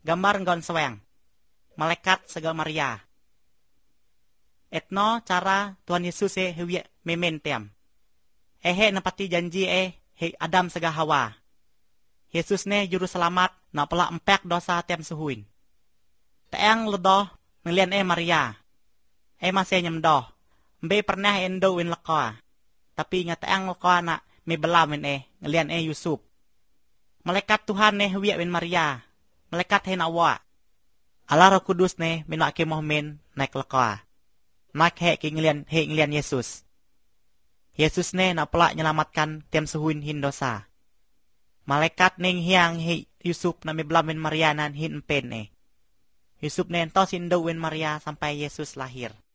Gambar nggon seweng. Malaikat segal Maria. Etno cara Tuhan Yesus hewi memen tiam. Nepati janji he Adam sega Hawa. Yesus juru selamat na pala empek dosa tiam suhuin. Teang ledoh ngelian Maria. Masih nyemdoh. Mbe pernah endo win lekoa. Tapi teang lekoa na me belamin ngelian Yusuf. Malaikat Tuhan hewi win Maria. Malaikat nawa. Allah Roh Kudus minwa ke mohmen naik lekoa. Naik ngelian Yesus. Yesus na pala nyelamatkan tiam suhuin hin dosa. Malaikat hiang Yusuf na me belamin Maria nan hin empen Yusuf ento sindo win Maria sampai Yesus lahir.